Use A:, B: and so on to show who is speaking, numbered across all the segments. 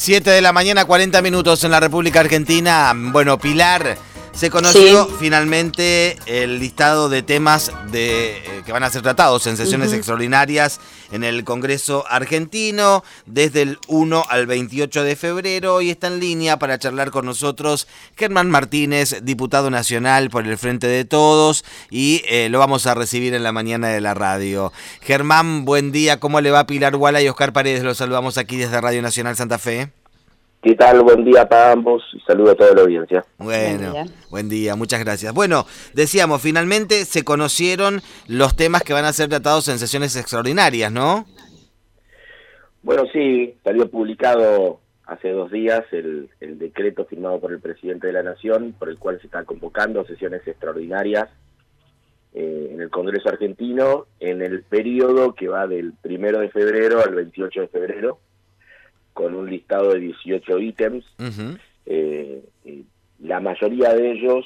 A: 7 de la mañana, 40 minutos en la República Argentina. Bueno, Pilar, se conoció finalmente el listado de temas que van a ser tratados en sesiones extraordinarias en el Congreso argentino desde el 1 al 28 de febrero y está en línea para charlar con nosotros Germán Martínez, diputado nacional por el Frente de Todos, y lo vamos a recibir en la mañana de la radio. Germán, buen día, ¿cómo le va? Pilar Guala y Oscar Paredes, los saludamos aquí desde Radio Nacional Santa Fe.
B: ¿Qué tal? Buen día para ambos y saludo a toda la audiencia.
A: Bueno, buen día, muchas gracias. Bueno, decíamos, finalmente se conocieron los temas que van a ser tratados en sesiones extraordinarias, ¿no?
B: Bueno, sí, salió publicado hace 2 días el decreto firmado por el presidente de la Nación, por el cual se está convocando sesiones extraordinarias en el Congreso argentino en el periodo que va del 1 de febrero al 28 de febrero, con un listado de 18 ítems. La mayoría de ellos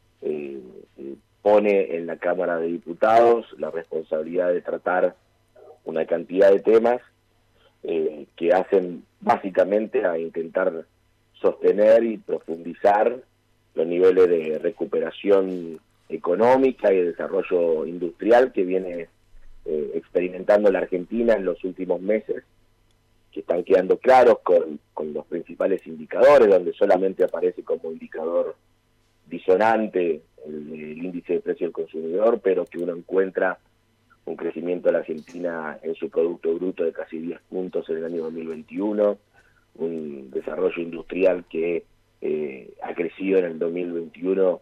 B: pone en la Cámara de Diputados la responsabilidad de tratar una cantidad de temas que hacen básicamente a intentar sostener y profundizar los niveles de recuperación económica y de desarrollo industrial que viene experimentando la Argentina en los últimos meses, que están quedando claros con los principales indicadores, donde solamente aparece como indicador disonante el índice de precio del consumidor, pero que uno encuentra un crecimiento de la Argentina en su Producto Bruto de casi 10 puntos en el año 2021, un desarrollo industrial que ha crecido en el 2021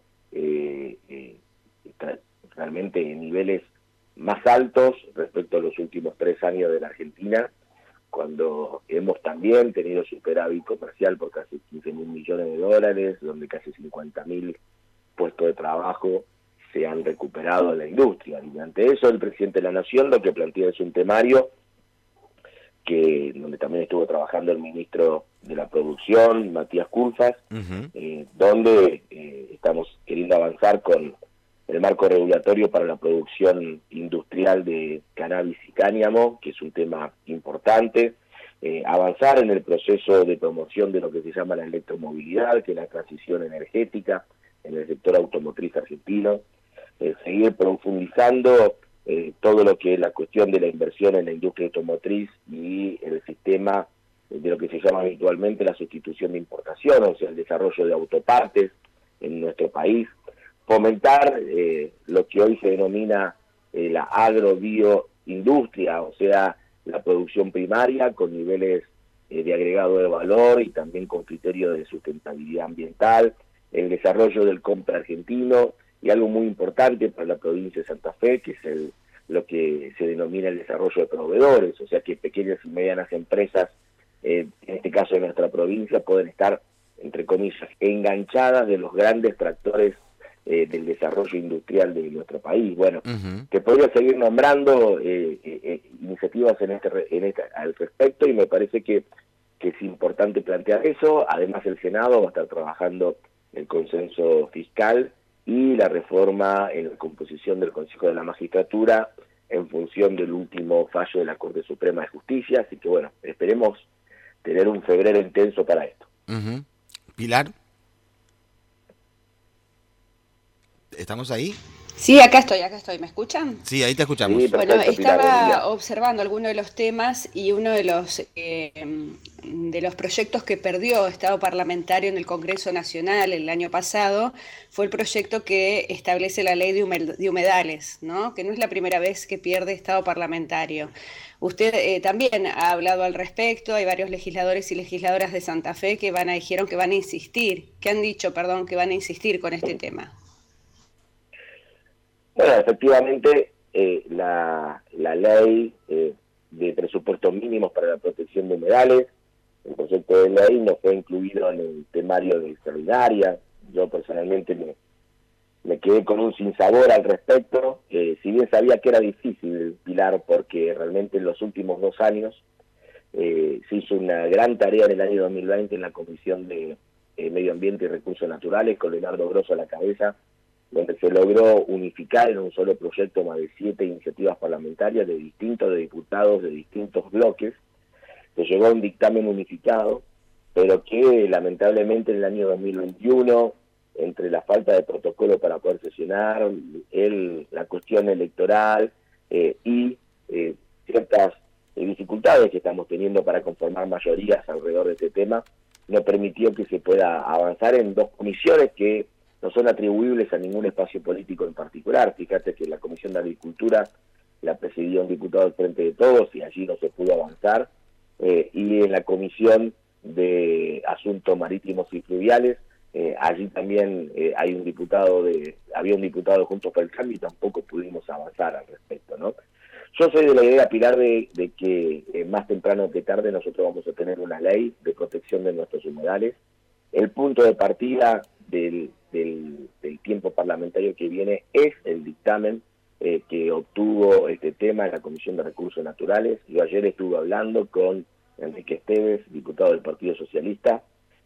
B: realmente en niveles más altos respecto a los últimos 3 años de la Argentina, cuando hemos también tenido superávit comercial por casi 15.000 millones de dólares, donde casi 50.000 puestos de trabajo se han recuperado en la industria. Y ante eso, el presidente de la Nación lo que plantea es un temario donde también estuvo trabajando el ministro de la Producción, Matías Culfas, donde estamos queriendo avanzar con el marco regulatorio para la producción industrial de cannabis y cáñamo, que es un tema importante, avanzar en el proceso de promoción de lo que se llama la electromovilidad, que es la transición energética en el sector automotriz argentino, seguir profundizando todo lo que es la cuestión de la inversión en la industria automotriz y el sistema de lo que se llama habitualmente la sustitución de importación, o sea, el desarrollo de autopartes en nuestro país, fomentar lo que hoy se denomina la agrobioindustria, o sea, la producción primaria con niveles de agregado de valor y también con criterios de sustentabilidad ambiental, el desarrollo del compra argentino y algo muy importante para la provincia de Santa Fe, que es lo que se denomina el desarrollo de proveedores, o sea que pequeñas y medianas empresas, en este caso de nuestra provincia, pueden estar, entre comillas, enganchadas de los grandes tractores del desarrollo industrial de nuestro país. Bueno, que podría seguir nombrando iniciativas al respecto, y me parece que es importante plantear eso. Además, el Senado va a estar trabajando el consenso fiscal y la reforma en la composición del Consejo de la Magistratura en función del último fallo de la Corte Suprema de Justicia. Así que bueno, esperemos tener un febrero intenso para esto.
A: Pilar, ¿estamos ahí?
C: Sí, acá estoy. ¿Me escuchan?
A: Sí, ahí te escuchamos.
B: Sí,
C: Bueno,
B: perfecto, Pilar, buen día.
C: estaba observando algunos de los temas y uno de los proyectos que perdió estado parlamentario en el Congreso Nacional el año pasado fue el proyecto que establece la ley de humedales, ¿no? Que no es la primera vez que pierde estado parlamentario. Usted también ha hablado al respecto. Hay varios legisladores y legisladoras de Santa Fe que han dicho que van a insistir con este tema.
B: Bueno, efectivamente, la ley de presupuestos mínimos para la protección de humedales, el proyecto de ley no fue incluido en el temario de extraordinaria. Yo personalmente me quedé con un sinsabor al respecto, si bien sabía que era difícil, Pilar, porque realmente en los últimos 2 años se hizo una gran tarea en el año 2020 en la Comisión de Medio Ambiente y Recursos Naturales, con Leonardo Grosso a la cabeza, donde se logró unificar en un solo proyecto más de 7 iniciativas parlamentarias de diputados de distintos bloques. Se llegó a un dictamen unificado pero que lamentablemente en el año 2021, entre la falta de protocolo para poder sesionar, la cuestión electoral y ciertas dificultades que estamos teniendo para conformar mayorías alrededor de este tema, no permitió que se pueda avanzar en dos comisiones que no son atribuibles a ningún espacio político en particular. Fíjate que la Comisión de Agricultura la presidió un diputado del Frente de Todos y allí no se pudo avanzar, y en la Comisión de Asuntos Marítimos y Fluviales, allí también había un diputado de Juntos por el Cambio y tampoco pudimos avanzar al respecto, ¿no? Yo soy de la idea, Pilar, de que más temprano que tarde nosotros vamos a tener una ley de protección de nuestros humedales. El punto de partida del tiempo parlamentario que viene es el dictamen que obtuvo este tema en la Comisión de Recursos Naturales. Yo ayer estuve hablando con Enrique Esteves, diputado del Partido Socialista,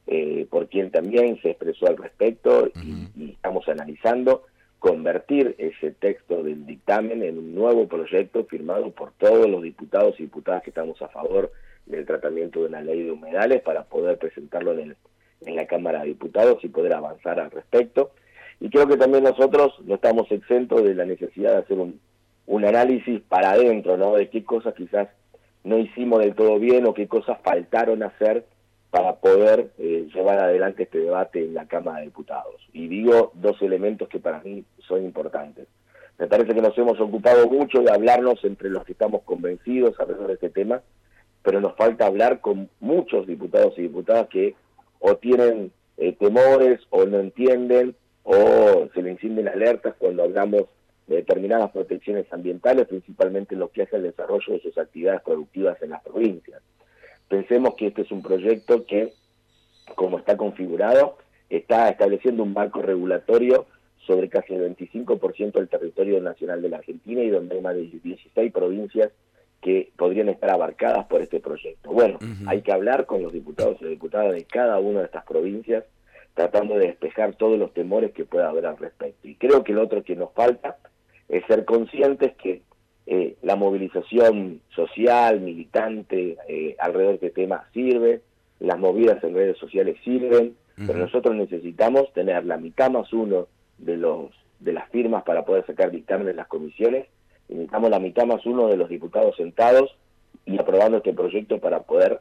B: por quien también se expresó al respecto, y estamos analizando convertir ese texto del dictamen en un nuevo proyecto firmado por todos los diputados y diputadas que estamos a favor del tratamiento de una ley de humedales, para poder presentarlo en la Cámara de Diputados y poder avanzar al respecto. Y creo que también nosotros no estamos exentos de la necesidad de hacer un análisis para adentro, ¿no? De qué cosas quizás no hicimos del todo bien o qué cosas faltaron hacer para poder llevar adelante este debate en la Cámara de Diputados. Y digo dos elementos que para mí son importantes. Me parece que nos hemos ocupado mucho de hablarnos entre los que estamos convencidos alrededor de este tema, pero nos falta hablar con muchos diputados y diputadas que o tienen temores o no entienden o se le encienden alertas cuando hablamos de determinadas protecciones ambientales, principalmente en lo que hace al desarrollo de sus actividades productivas en las provincias. Pensemos que este es un proyecto que, como está configurado, está estableciendo un marco regulatorio sobre casi el 25% del territorio nacional de la Argentina, y donde hay más de 16 provincias que podrían estar abarcadas por este proyecto. Bueno, hay que hablar con los diputados y diputadas de cada una de estas provincias, tratando de despejar todos los temores que pueda haber al respecto. Y creo que lo otro que nos falta es ser conscientes que la movilización social, militante, alrededor de este tema sirve, las movidas en redes sociales sirven, pero nosotros necesitamos tener la mitad más uno de las firmas para poder sacar dictámenes en las comisiones, y necesitamos la mitad más uno de los diputados sentados y aprobando este proyecto para poder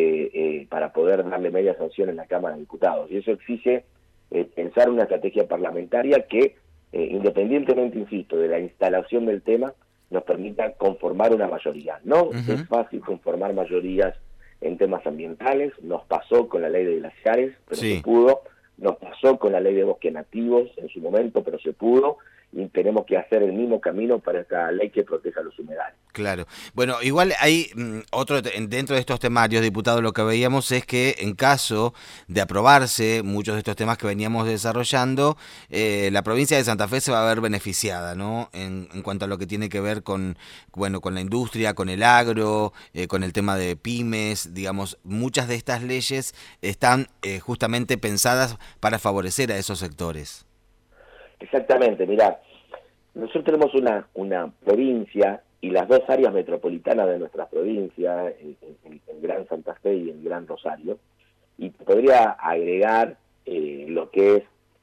B: darle media sanción en la Cámara de Diputados. Y eso exige pensar una estrategia parlamentaria que, independientemente, insisto, de la instalación del tema, nos permita conformar una mayoría. No es fácil conformar mayorías en temas ambientales, nos pasó con la ley de glaciares, pero se pudo, nos pasó con la ley de bosques nativos en su momento, pero se pudo, y tenemos que hacer el mismo camino para esta ley que proteja los humedales.
A: Claro. Bueno, igual hay dentro de estos temarios, diputado, lo que veíamos es que en caso de aprobarse muchos de estos temas que veníamos desarrollando, la provincia de Santa Fe se va a ver beneficiada, ¿no? En cuanto a lo que tiene que ver con la industria, con el agro, con el tema de pymes, digamos, muchas de estas leyes están justamente pensadas para favorecer a esos sectores.
B: Exactamente, mirá, nosotros tenemos una provincia y las dos áreas metropolitanas de nuestra provincia, el Gran Santa Fe y el Gran Rosario, y podría agregar lo que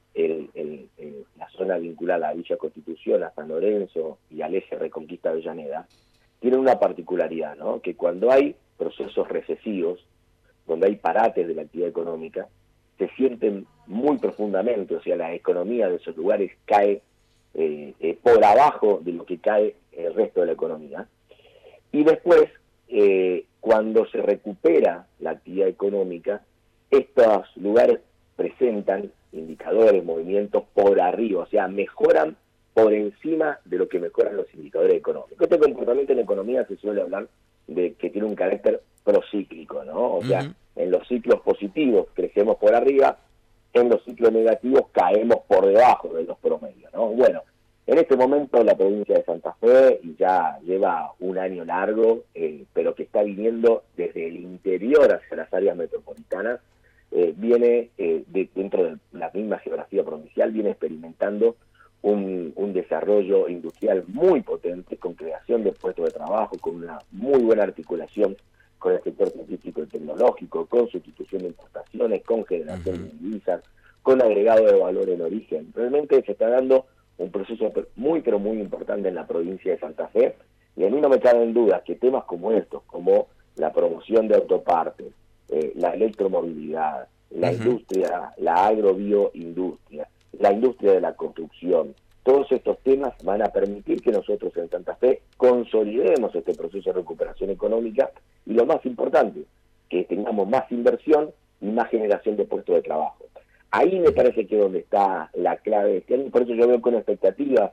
B: es la zona vinculada a Villa Constitución, a San Lorenzo y al eje Reconquista Avellaneda, tiene una particularidad, ¿no? Que cuando hay procesos recesivos, donde hay parates de la actividad económica, se sienten muy profundamente, o sea, la economía de esos lugares cae por abajo de lo que cae el resto de la economía. Y después, cuando se recupera la actividad económica, estos lugares presentan indicadores, movimientos por arriba, o sea, mejoran por encima de lo que mejoran los indicadores económicos. Este comportamiento en economía se suele hablar de que tiene un carácter procíclico, ¿no? O sea, en los ciclos positivos crecemos por arriba, en los ciclos negativos caemos por debajo de los promedios, ¿no? Bueno, en este momento la provincia de Santa Fe ya lleva un año largo, pero que está viniendo desde el interior hacia las áreas metropolitanas, viene dentro de la misma geografía provincial, viene experimentando un desarrollo industrial muy potente, con creación de puestos de trabajo, con una muy buena articulación con el sector científico y tecnológico, con sustitución de importaciones, con generación de divisas, con agregado de valor en origen. Realmente se está dando un proceso muy, pero muy importante en la provincia de Santa Fe, y a mí no me cabe en duda que temas como estos, como la promoción de autopartes, la electromovilidad, la industria, la agrobioindustria, la industria de la construcción, todos estos temas van a permitir que nosotros en Santa Fe consolidemos este proceso de recuperación económica y, lo más importante, que tengamos más inversión y más generación de puestos de trabajo. Ahí me parece que es donde está la clave de este año, por eso yo veo con expectativas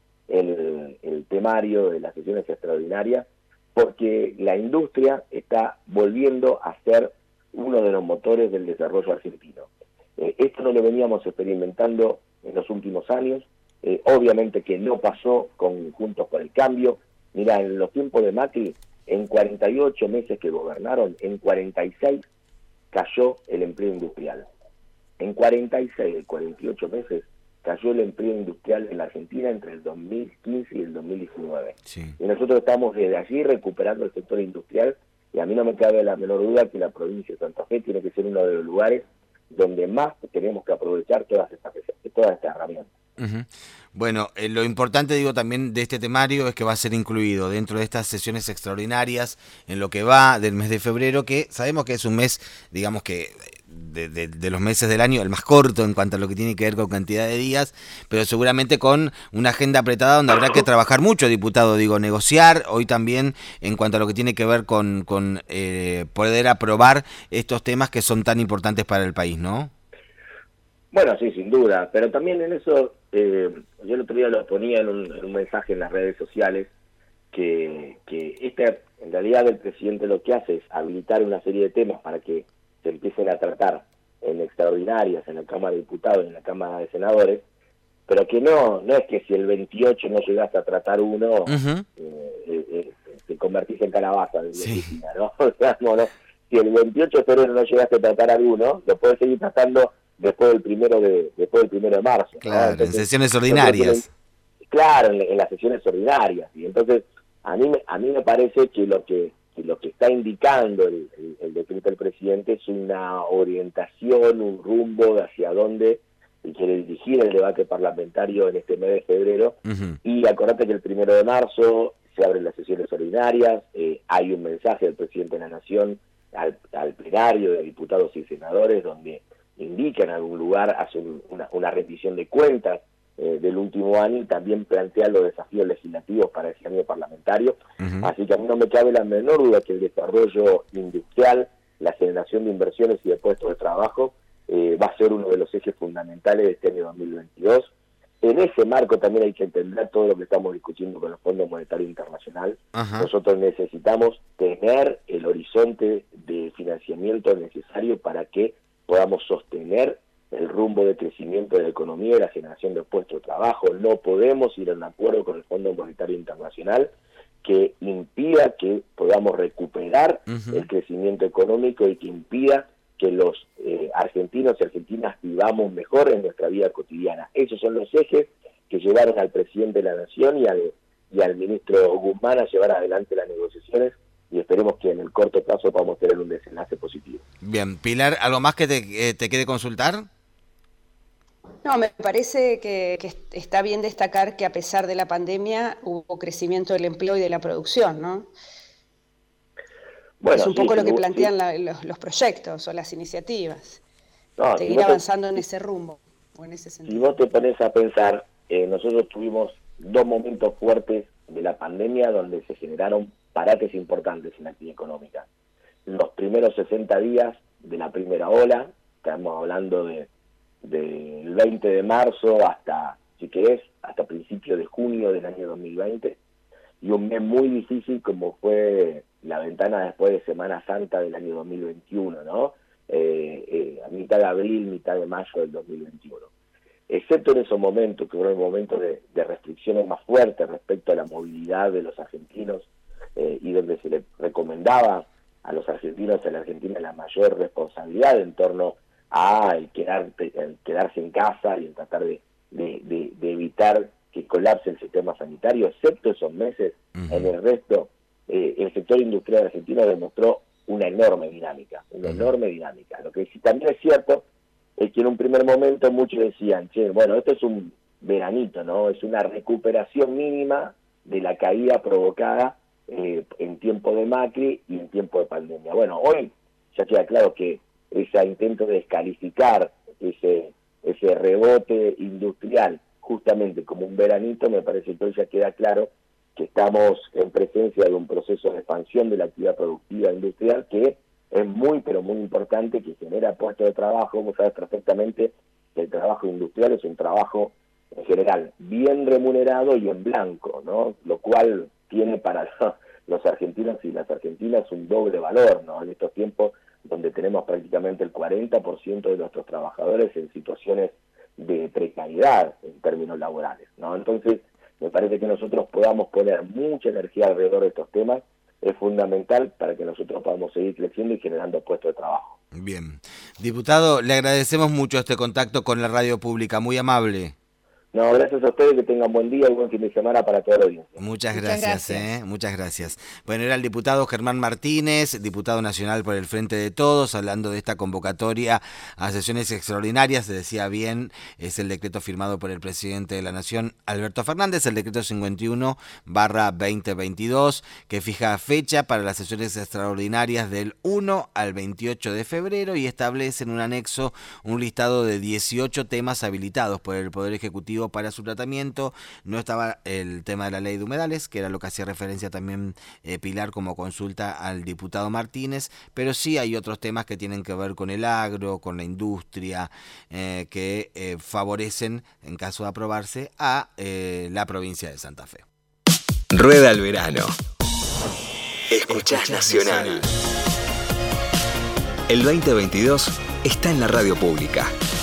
B: el temario de las sesiones extraordinarias, porque la industria está volviendo a ser uno de los motores del desarrollo argentino. Esto no lo veníamos experimentando en los últimos años, obviamente que no pasó con Juntos por el Cambio. Mira, en los tiempos de Macri, en 48 meses que gobernaron, en 46 cayó el empleo industrial. En 46 de 48 meses cayó el empleo industrial en la Argentina entre el 2015 y el 2019. Sí. Y nosotros estamos desde allí recuperando el sector industrial, y a mí no me cabe la menor duda que la provincia de Santa Fe tiene que ser uno de los lugares donde más tenemos que aprovechar todas estas herramientas.
A: Bueno, lo importante, digo, también de este temario es que va a ser incluido dentro de estas sesiones extraordinarias en lo que va del mes de febrero, que sabemos que es un mes, digamos que de los meses del año, el más corto en cuanto a lo que tiene que ver con cantidad de días, pero seguramente con una agenda apretada donde habrá que trabajar mucho, diputado, digo, negociar hoy también en cuanto a lo que tiene que ver con poder aprobar estos temas que son tan importantes para el país, ¿no?
B: Bueno, sí, sin duda, pero también en eso, yo el otro día lo ponía en un mensaje en las redes sociales, que en realidad el presidente lo que hace es habilitar una serie de temas para que se empiecen a tratar en extraordinarias, en la Cámara de Diputados y en la Cámara de Senadores, pero que no es que si el 28 no llegaste a tratar uno, te convertís en calabaza de oficina, ¿no? O sea, no, si el 28 de febrero no llegaste a tratar alguno, lo puedes seguir tratando después del primero de marzo.
A: Claro, ¿no? Entonces, en sesiones ordinarias.
B: Claro, en las sesiones ordinarias. Y entonces, a mí me parece que lo que está indicando el decreto del presidente es una orientación, un rumbo de hacia dónde quiere dirigir el debate parlamentario en este mes de febrero. Y acordate que el 1 de marzo se abren las sesiones ordinarias, hay un mensaje del presidente de la Nación al plenario de diputados y senadores donde indica en algún lugar, hace una rendición de cuentas del último año y también plantea los desafíos legislativos para ese año parlamentario. Así que a mí no me cabe la menor duda que el desarrollo industrial, la generación de inversiones y de puestos de trabajo va a ser uno de los ejes fundamentales de este año 2022. En ese marco también hay que entender todo lo que estamos discutiendo con el Fondo Monetario Internacional. Nosotros necesitamos tener el horizonte de financiamiento necesario para que podamos sostener el rumbo de crecimiento de la economía y la generación de puestos de trabajo. No podemos ir a un acuerdo con el Fondo Monetario Internacional que impida que podamos recuperar el crecimiento económico y que impida que los argentinos y argentinas vivamos mejor en nuestra vida cotidiana. Esos son los ejes que llevaron al presidente de la Nación y al ministro Guzmán a llevar adelante las negociaciones, y esperemos que en el corto plazo podamos tener un desenlace positivo.
A: Bien, Pilar, ¿algo más que te quede consultar?
C: No, me parece que está bien destacar que a pesar de la pandemia hubo crecimiento del empleo y de la producción, ¿no? Bueno, es un poco lo que plantean los proyectos o las iniciativas. Seguir avanzando en ese rumbo o en ese sentido.
B: Si vos te pones a pensar, nosotros tuvimos 2 momentos fuertes de la pandemia donde se generaron parates importantes en la actividad económica. Los primeros 60 días de la primera ola, estamos hablando del 20 de marzo hasta, si querés, hasta principios de junio del año 2020, y un mes muy difícil como fue la ventana después de Semana Santa del año 2021, ¿no? A mitad de abril, mitad de mayo del 2021. Excepto en esos momentos, que fueron momentos de restricciones más fuertes respecto a la movilidad de los argentinos, y donde se le recomendaba a los argentinos y a la Argentina la mayor responsabilidad en torno a el quedarse en casa y en tratar de evitar que colapse el sistema sanitario. Excepto esos meses, en el resto, el sector industrial argentino demostró una enorme dinámica, Lo que sí también es cierto es que en un primer momento muchos decían, che, bueno, esto es un veranito, ¿no? Es una recuperación mínima de la caída provocada en tiempo de Macri y en tiempo de pandemia. Bueno, hoy ya queda claro que ese intento de descalificar ese rebote industrial justamente como un veranito, me parece que hoy ya queda claro que estamos en presencia de un proceso de expansión de la actividad productiva industrial que es muy, pero muy importante, que genera puestos de trabajo. Vos sabés perfectamente que el trabajo industrial es un trabajo, en general, bien remunerado y en blanco, ¿no? Lo cual tiene para los argentinos y las argentinas un doble valor, ¿no? En estos tiempos donde tenemos prácticamente el 40% de nuestros trabajadores en situaciones de precariedad en términos laborales, ¿no? Entonces, me parece que nosotros podamos poner mucha energía alrededor de estos temas, es fundamental para que nosotros podamos seguir creciendo y generando puestos de trabajo.
A: Bien. Diputado, le agradecemos mucho este contacto con la radio pública, muy amable.
B: No, gracias a ustedes, que tengan buen día y buen fin de semana para toda la audiencia.
A: Muchas gracias. Muchas gracias. Bueno, era el diputado Germán Martínez, diputado nacional por el Frente de Todos, hablando de esta convocatoria a sesiones extraordinarias. Se decía bien, es el decreto firmado por el presidente de la Nación, Alberto Fernández, el decreto 51/2022, que fija fecha para las sesiones extraordinarias del 1 al 28 de febrero y establece en un anexo un listado de 18 temas habilitados por el Poder Ejecutivo para su tratamiento. No estaba el tema de la ley de humedales, que era lo que hacía referencia también Pilar como consulta al diputado Martínez, pero sí hay otros temas que tienen que ver con el agro, con la industria, que favorecen, en caso de aprobarse, a la provincia de Santa Fe.
D: Rueda el verano. Escuchás Nacional. El 2022 está en la radio pública.